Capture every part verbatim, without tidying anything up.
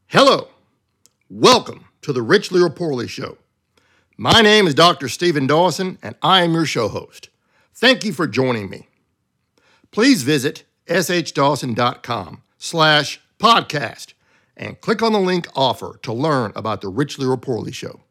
Hello, welcome to the Richly or Poorly Show. My name is Doctor Stephen Dawson, and I am your show host. Thank you for joining me. Please visit shdawson.com slash podcast and click on the link offer to learn about the Richly or Poorly Show.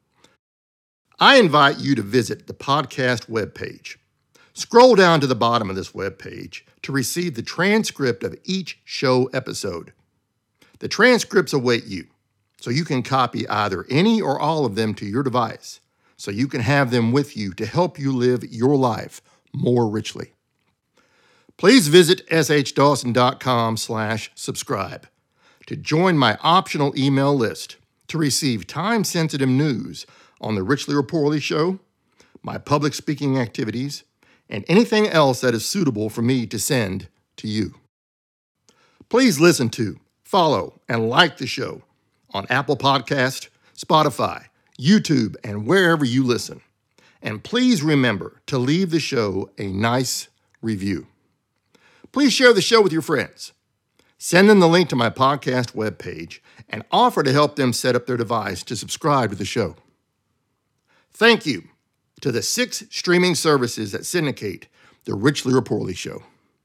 I invite you to visit the podcast webpage. Scroll down to the bottom of this webpage to receive the transcript of each show episode. The transcripts await you, so you can copy either any or all of them to your device, so you can have them with you to help you live your life more richly. Please visit shdawson.com slash subscribe to join my optional email list to receive time-sensitive news on the Richly or Poorly Show, my public speaking activities, and anything else that is suitable for me to send to you. Please listen to, follow, and like the show on Apple Podcast, Spotify, YouTube, and wherever you listen. And please remember to leave the show a nice review. Please share the show with your friends. Send them the link to my podcast webpage and offer to help them set up their device to subscribe to the show. Thank you to the six streaming services that syndicate the Richly or Poorly Show.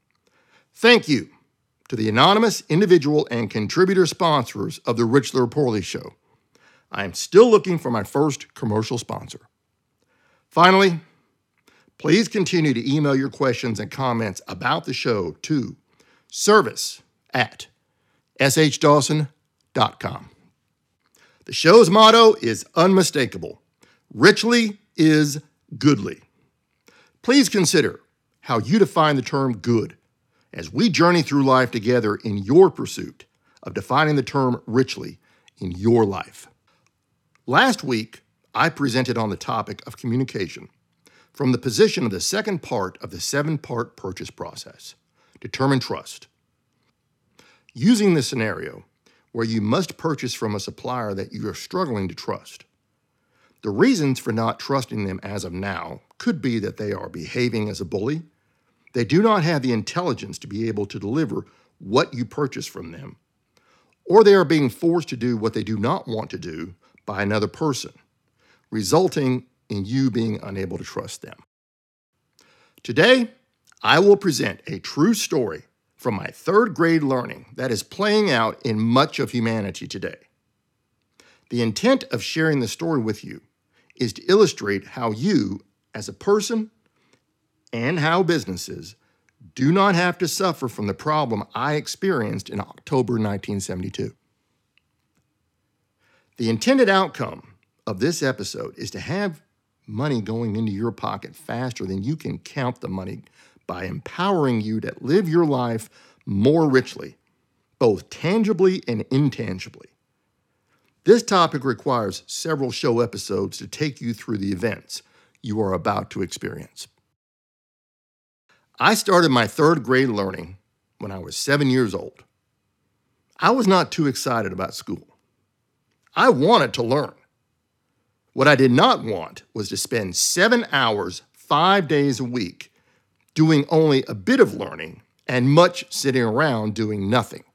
Thank you to the anonymous individual and contributor sponsors of the Richly or Poorly Show. I am still looking for my first commercial sponsor. Finally, please continue to email your questions and comments about the show to service at shdawson dot com. The show's motto is unmistakable. Richly is goodly. Please consider how you define the term good as we journey through life together in your pursuit of defining the term richly in your life. Last week, I presented on the topic of communication from the position of the second part of the seven-part purchase process, determine trust. Using the scenario where you must purchase from a supplier that you are struggling to trust. The reasons for not trusting them as of now could be that they are behaving as a bully. They do not have the intelligence to be able to deliver what you purchase from them, or they are being forced to do what they do not want to do by another person, resulting in you being unable to trust them. Today, I will present a true story from my third grade learning that is playing out in much of humanity today. The intent of sharing the story with you is to illustrate how you, as a person, and how businesses do not have to suffer from the problem I experienced in October nineteen seventy-two. The intended outcome of this episode is to have money going into your pocket faster than you can count the money by empowering you to live your life more richly, both tangibly and intangibly. This topic requires several show episodes to take you through the events you are about to experience. I started my third grade learning when I was seven years old. I was not too excited about school. I wanted to learn. What I did not want was to spend seven hours, five days a week, doing only a bit of learning and much sitting around doing nothing.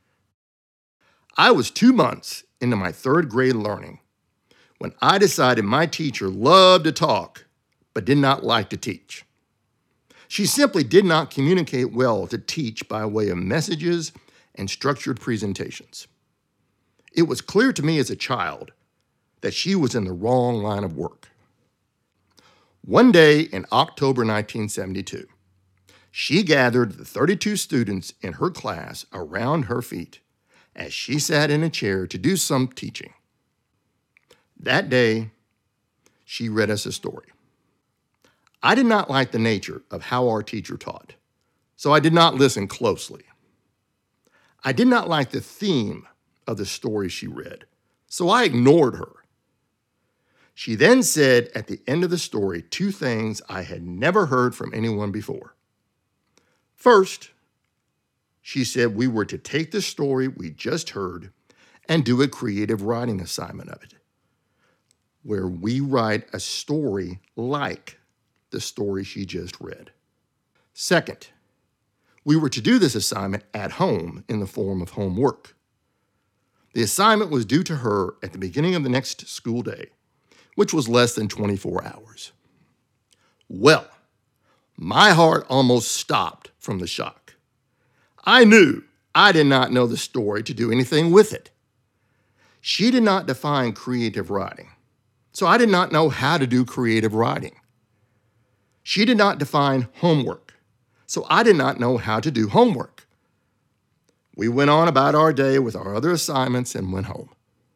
I was two months into my third grade learning when I decided my teacher loved to talk but did not like to teach. She simply did not communicate well to teach by way of messages and structured presentations. It was clear to me as a child that she was in the wrong line of work. One day in October nineteen seventy-two, she gathered the thirty-two students in her class around her feet as she sat in a chair to do some teaching. That day, she read us a story. I did not like the nature of how our teacher taught, so I did not listen closely. I did not like the theme of the story she read, so I ignored her. She then said at the end of the story two things I had never heard from anyone before. First, she said we were to take the story we just heard and do a creative writing assignment of it, where we write a story like the story she just read. Second, we were to do this assignment at home in the form of homework. The assignment was due to her at the beginning of the next school day, which was less than twenty-four hours. Well, my heart almost stopped from the shock. I knew I did not know the story to do anything with it. She did not define creative writing, so I did not know how to do creative writing. She did not define homework, so I did not know how to do homework. We went on about our day with our other assignments and went home.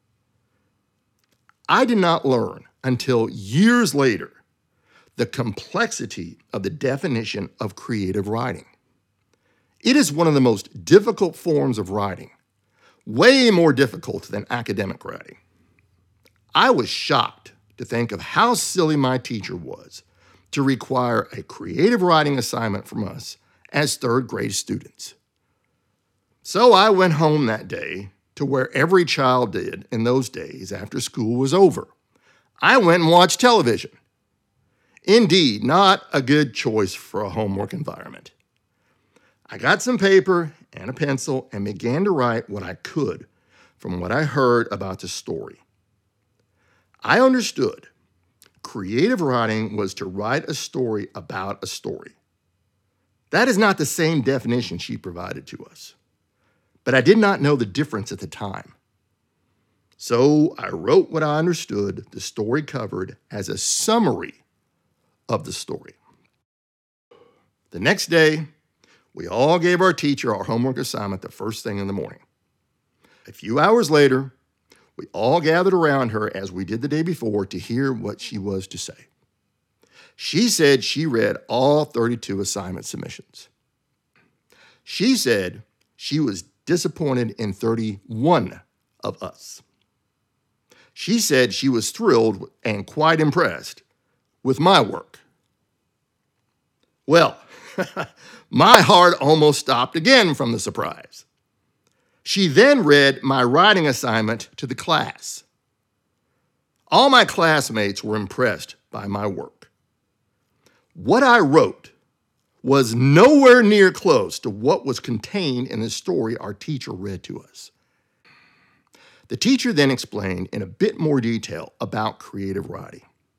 I did not learn until years later the complexity of the definition of creative writing. It is one of the most difficult forms of writing, way more difficult than academic writing. I was shocked to think of how silly my teacher was to require a creative writing assignment from us as third grade students. So I went home that day to where every child did in those days after school was over. I went and watched television. Indeed, not a good choice for a homework environment. I got some paper and a pencil and began to write what I could from what I heard about the story. I understood creative writing was to write a story about a story. That is not the same definition she provided to us, but I did not know the difference at the time. So I wrote what I understood the story covered as a summary of the story. The next day, we all gave our teacher our homework assignment the first thing in the morning. A few hours later, we all gathered around her as we did the day before to hear what she was to say. She said she read all thirty-two assignment submissions. She said she was disappointed in thirty-one of us. She said she was thrilled and quite impressed with my work. Well, my heart almost stopped again from the surprise. She then read my writing assignment to the class. All my classmates were impressed by my work. What I wrote was nowhere near close to what was contained in the story our teacher read to us. The teacher then explained in a bit more detail about creative writing.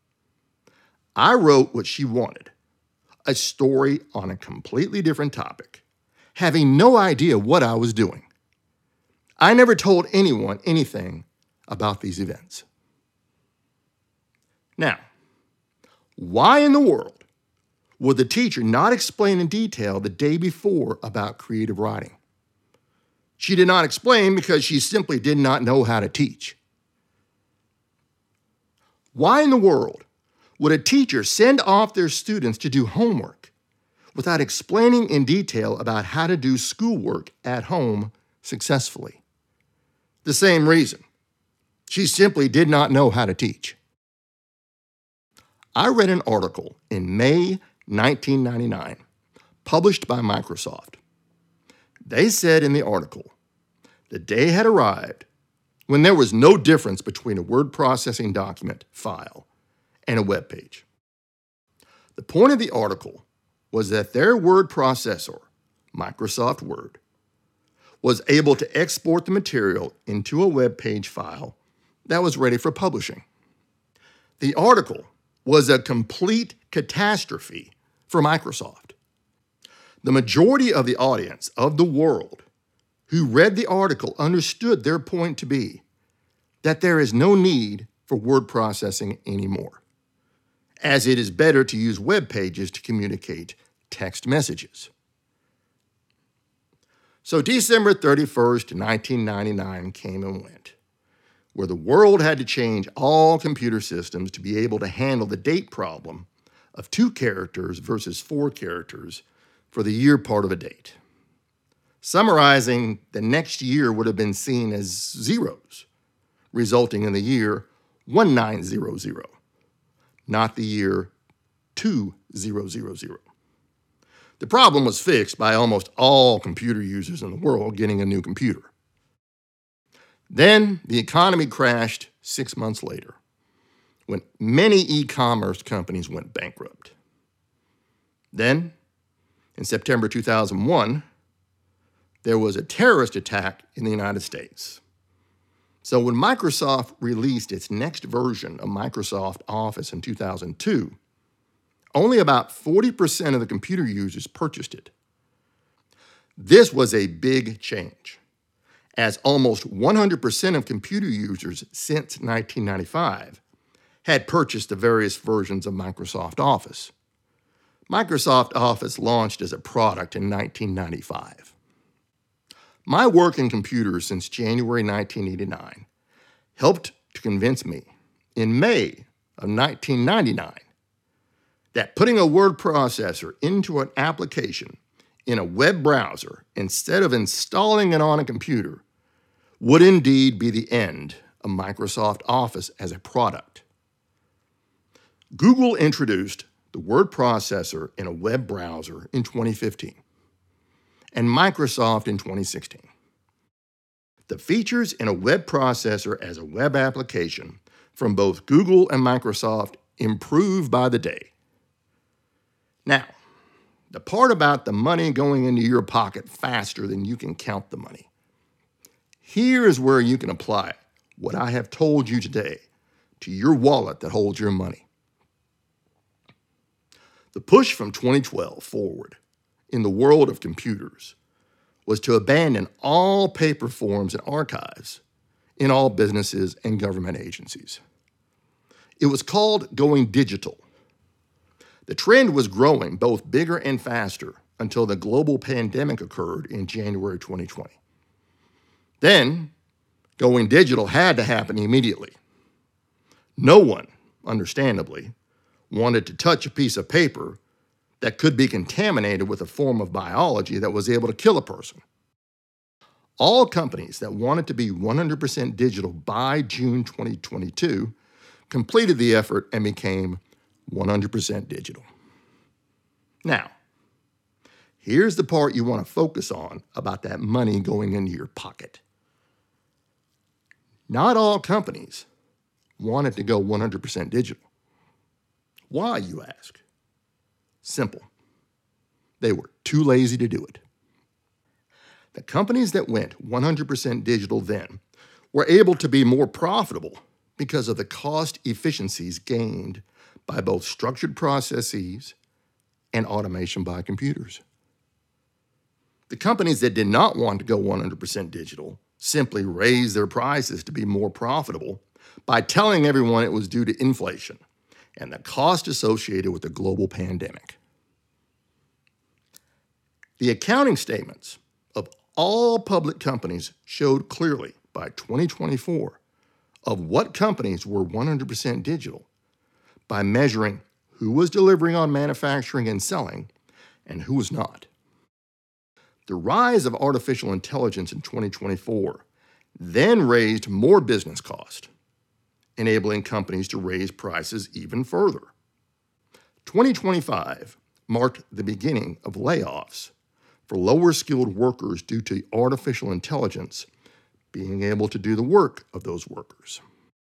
I wrote what she wanted, a story on a completely different topic, having no idea what I was doing. I never told anyone anything about these events. Now, why in the world would the teacher not explain in detail the day before about creative writing? She did not explain because she simply did not know how to teach. Why in the world would a teacher send off their students to do homework without explaining in detail about how to do schoolwork at home successfully? The same reason. She simply did not know how to teach. I read an article in May nineteen ninety-nine, published by Microsoft. They said in the article, the day had arrived when there was no difference between a word processing document file and a web page. The point of the article was that their word processor, Microsoft Word, was able to export the material into a web page file that was ready for publishing. The article was a complete catastrophe for Microsoft. The majority of the audience of the world who read the article understood their point to be that there is no need for word processing anymore, as it is better to use web pages to communicate text messages. So December thirty-first, nineteen ninety-nine came and went, where the world had to change all computer systems to be able to handle the date problem of two characters versus four characters for the year part of a date. Summarizing, the next year would have been seen as zeros, resulting in the year nineteen hundred, not the year two thousand. The problem was fixed by almost all computer users in the world getting a new computer. Then the economy crashed six months later, when many e-commerce companies went bankrupt. Then, in September two thousand one, there was a terrorist attack in the United States. So when Microsoft released its next version of Microsoft Office in two thousand two, only about forty percent of the computer users purchased it. This was a big change, as almost one hundred percent of computer users since nineteen ninety-five had purchased the various versions of Microsoft Office. Microsoft Office launched as a product in nineteen ninety-five. My work in computers since January nineteen eighty-nine helped to convince me in May of nineteen ninety-nine that putting a word processor into an application in a web browser instead of installing it on a computer would indeed be the end of Microsoft Office as a product. Google introduced the word processor in a web browser in twenty fifteen, and Microsoft in twenty sixteen. The features in a web processor as a web application from both Google and Microsoft improve by the day. Now, the part about the money going into your pocket faster than you can count the money. Here is where you can apply what I have told you today to your wallet that holds your money. The push from twenty twelve forward in the world of computers was to abandon all paper forms and archives in all businesses and government agencies. It was called going digital. The trend was growing both bigger and faster until the global pandemic occurred in January twenty twenty. Then, going digital had to happen immediately. No one, understandably, wanted to touch a piece of paper that could be contaminated with a form of biology that was able to kill a person. All companies that wanted to be one hundred percent digital by June twenty twenty-two completed the effort and became one hundred percent digital. Now, here's the part you want to focus on about that money going into your pocket. Not all companies wanted to go one hundred percent digital. Why, you ask? Simple. They were too lazy to do it. The companies that went one hundred percent digital then were able to be more profitable because of the cost efficiencies gained by both structured processes and automation by computers. The companies that did not want to go one hundred percent digital simply raised their prices to be more profitable by telling everyone it was due to inflation and the cost associated with the global pandemic. The accounting statements of all public companies showed clearly by twenty twenty-four of what companies were one hundred percent digital by measuring who was delivering on manufacturing and selling and who was not. The rise of artificial intelligence in twenty twenty-four then raised more business cost, enabling companies to raise prices even further. twenty twenty-five marked the beginning of layoffs for lower-skilled workers due to artificial intelligence being able to do the work of those workers.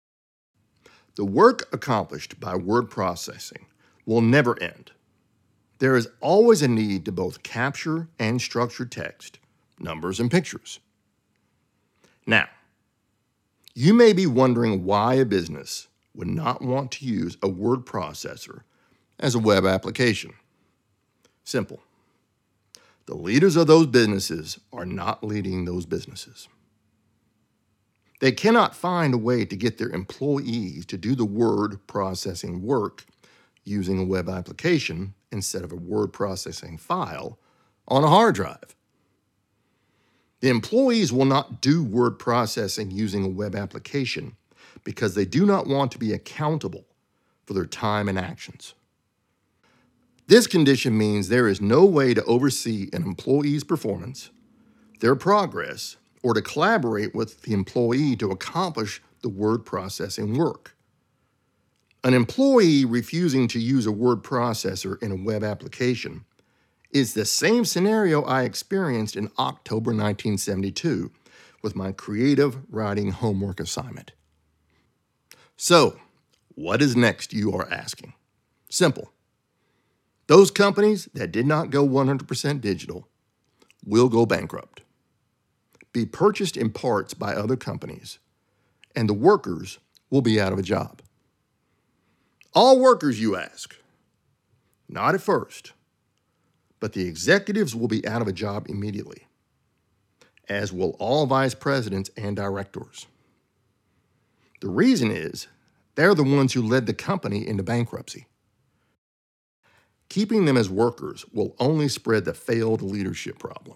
The work accomplished by word processing will never end. There is always a need to both capture and structure text, numbers, and pictures. Now, you may be wondering why a business would not want to use a word processor as a web application. Simple. The leaders of those businesses are not leading those businesses. They cannot find a way to get their employees to do the word processing work using a web application instead of a word processing file on a hard drive. The employees will not do word processing using a web application because they do not want to be accountable for their time and actions. This condition means there is no way to oversee an employee's performance, their progress, or to collaborate with the employee to accomplish the word processing work. An employee refusing to use a word processor in a web application is the same scenario I experienced in October nineteen seventy-two with my creative writing homework assignment. So, what is next, you are asking? Simple. Those companies that did not go one hundred percent digital will go bankrupt, be purchased in parts by other companies, and the workers will be out of a job. All workers, you ask? Not at first, but the executives will be out of a job immediately, as will all vice presidents and directors. The reason is they're the ones who led the company into bankruptcy. Keeping them as workers will only spread the failed leadership problem.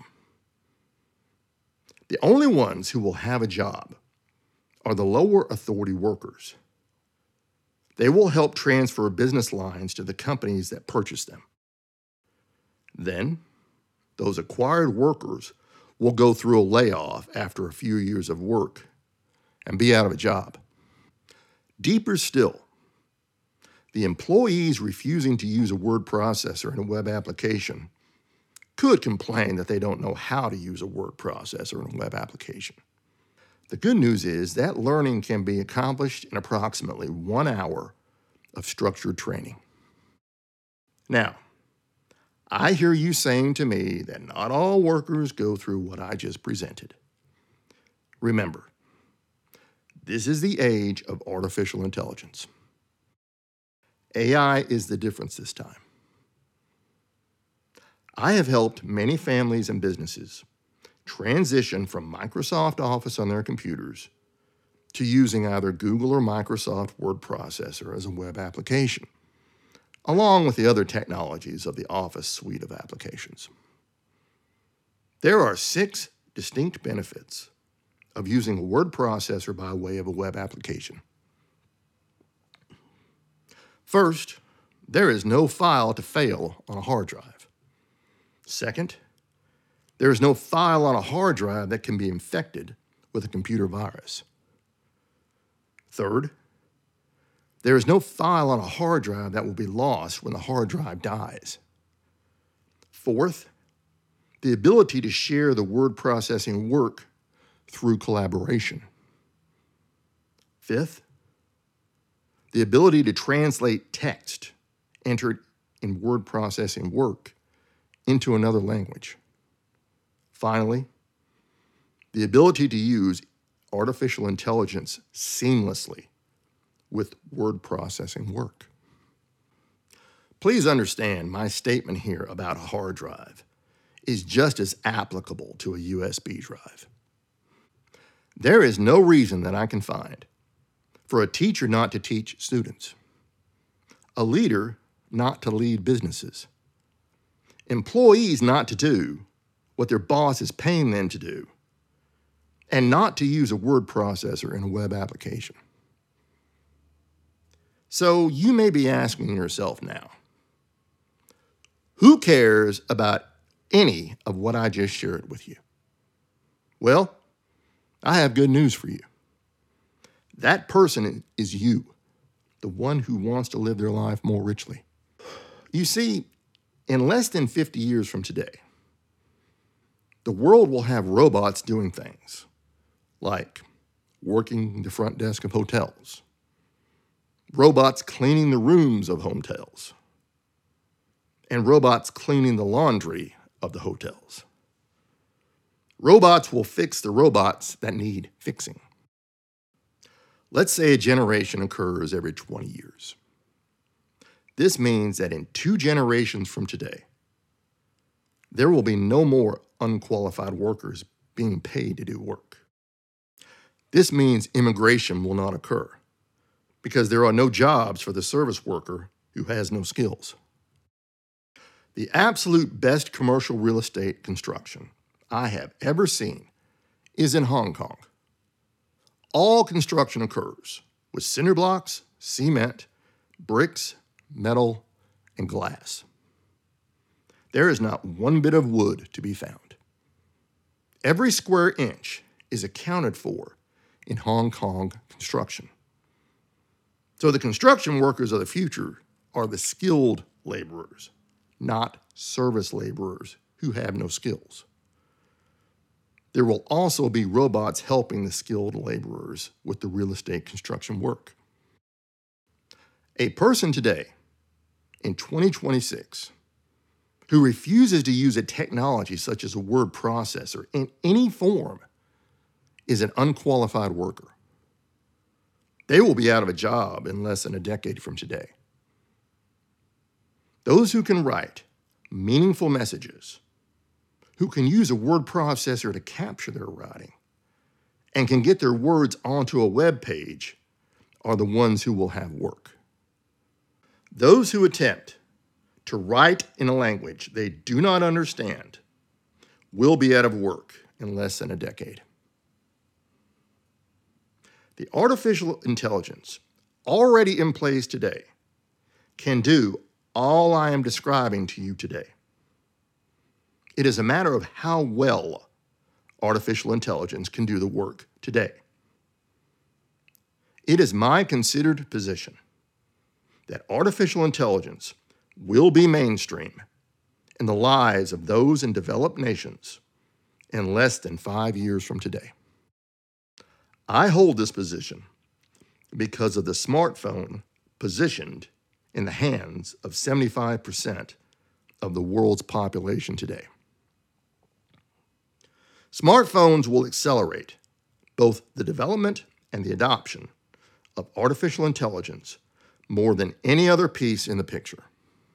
The only ones who will have a job are the lower authority workers. They will help transfer business lines to the companies that purchase them. Then, those acquired workers will go through a layoff after a few years of work and be out of a job. Deeper still, the employees refusing to use a word processor in a web application could complain that they don't know how to use a word processor in a web application. The good news is that learning can be accomplished in approximately one hour of structured training. Now, I hear you saying to me that not all workers go through what I just presented. Remember, this is the age of artificial intelligence. A I is the difference this time. I have helped many families and businesses transition from Microsoft Office on their computers to using either Google or Microsoft Word Processor as a web application, along with the other technologies of the Office suite of applications. There are six distinct benefits of using a word processor by way of a web application. First, there is no file to fail on a hard drive. Second, there is no file on a hard drive that can be infected with a computer virus. Third, there is no file on a hard drive that will be lost when the hard drive dies. Fourth, the ability to share the word processing work through collaboration. Fifth, the ability to translate text entered in word processing work into another language. Finally, the ability to use artificial intelligence seamlessly with word processing work. Please understand my statement here about a hard drive is just as applicable to a U S B drive. There is no reason that I can find for a teacher not to teach students, a leader not to lead businesses, employees not to do what their boss is paying them to do, and not to use a word processor in a web application. So you may be asking yourself now, who cares about any of what I just shared with you? Well, I have good news for you. That person is you, the one who wants to live their life more richly. You see, in less than fifty years from today, the world will have robots doing things like working the front desk of hotels, robots cleaning the rooms of hotels, and robots cleaning the laundry of the hotels. Robots will fix the robots that need fixing. Let's say a generation occurs every twenty years. This means that in two generations from today, there will be no more unqualified workers being paid to do work. This means immigration will not occur because there are no jobs for the service worker who has no skills. The absolute best commercial real estate construction I have ever seen is in Hong Kong. All construction occurs with cinder blocks, cement, bricks, metal, and glass. There is not one bit of wood to be found. Every square inch is accounted for in Hong Kong construction. So the construction workers of the future are the skilled laborers, not service laborers who have no skills. There will also be robots helping the skilled laborers with the real estate construction work. A person today, in twenty twenty-six, who refuses to use a technology such as a word processor in any form is an unqualified worker. They will be out of a job in less than a decade from today. Those who can write meaningful messages, who can use a word processor to capture their writing, and can get their words onto a web page are the ones who will have work. Those who attempt to write in a language they do not understand will be out of work in less than a decade. The artificial intelligence already in place today can do all I am describing to you today. It is a matter of how well artificial intelligence can do the work today. It is my considered position that artificial intelligence will be mainstream in the lives of those in developed nations in less than five years from today. I hold this position because of the smartphone positioned in the hands of seventy-five percent of the world's population today. Smartphones will accelerate both the development and the adoption of artificial intelligence more than any other piece in the picture.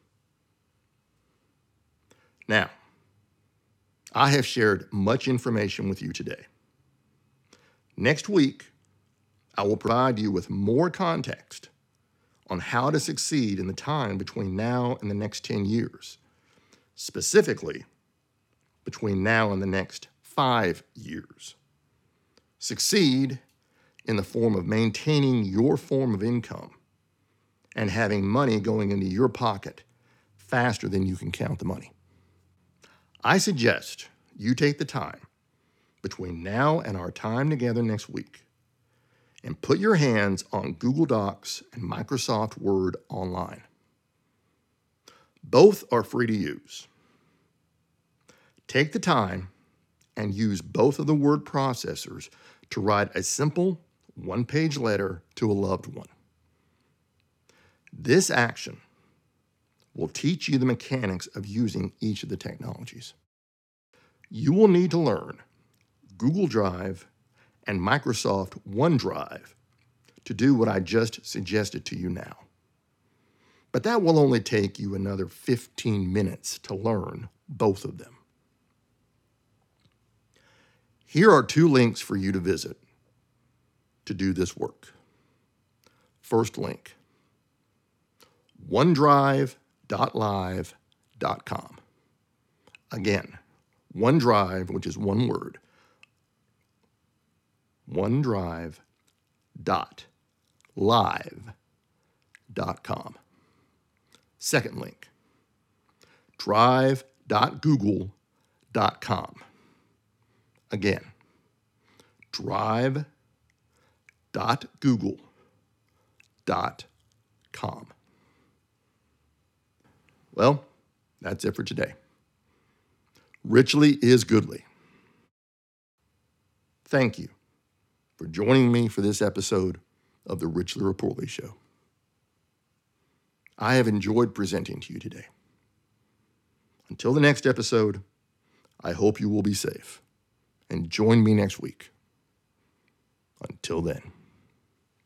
Now, I have shared much information with you today. Next week, I will provide you with more context on how to succeed in the time between now and the next ten years, specifically between now and the next five years. Succeed in the form of maintaining your form of income and having money going into your pocket faster than you can count the money. I suggest you take the time between now and our time together next week and put your hands on Google Docs and Microsoft Word online. Both are free to use. Take the time and use both of the word processors to write a simple one-page letter to a loved one. This action will teach you the mechanics of using each of the technologies. You will need to learn Google Drive and Microsoft OneDrive to do what I just suggested to you now. But that will only take you another fifteen minutes to learn both of them. Here are two links for you to visit to do this work. First link, OneDrive dot live dot com. Again, OneDrive, which is one word, OneDrive dot live dot com. Second link, drive dot google dot com. Again, drive dot google dot com. Well, that's it for today. Richly is goodly. Thank you for joining me for this episode of the Richly or Poorly Show. I have enjoyed presenting to you today. Until the next episode, I hope you will be safe and join me next week. Until then.